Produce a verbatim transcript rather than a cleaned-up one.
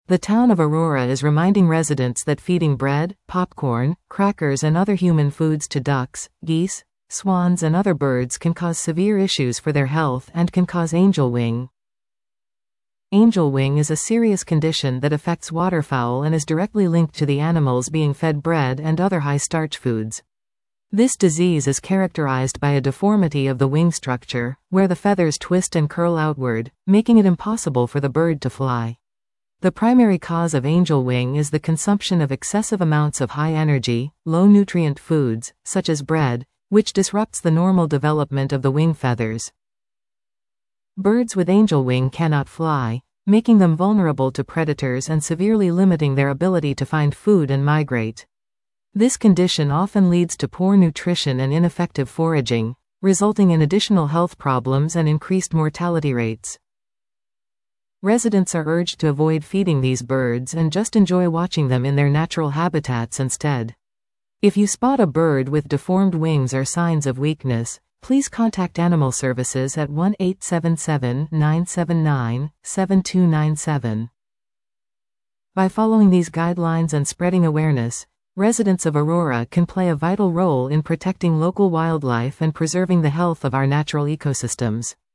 The town of Aurora is reminding residents that feeding bread, popcorn, crackers and other human foods to ducks, geese, swans and other birds can cause severe issues for their health and can cause angel wing. Angel wing is a serious condition that affects waterfowl and is directly linked to the animals being fed bread and other high-starch foods. This disease is characterized by a deformity of the wing structure, where the feathers twist and curl outward, making it impossible for the bird to fly. The primary cause of angel wing is the consumption of excessive amounts of high-energy, low-nutrient foods, such as bread, which disrupts the normal development of the wing feathers. Birds with angel wing cannot fly, making them vulnerable to predators and severely limiting their ability to find food and migrate. This condition often leads to poor nutrition and ineffective foraging, resulting in additional health problems and increased mortality rates. Residents are urged to avoid feeding these birds and just enjoy watching them in their natural habitats instead. If you spot a bird with deformed wings or signs of weakness, please contact Animal Services at one eight seven seven, nine seven nine, seven two nine seven. By following these guidelines and spreading awareness, residents of Aurora can play a vital role in protecting local wildlife and preserving the health of our natural ecosystems.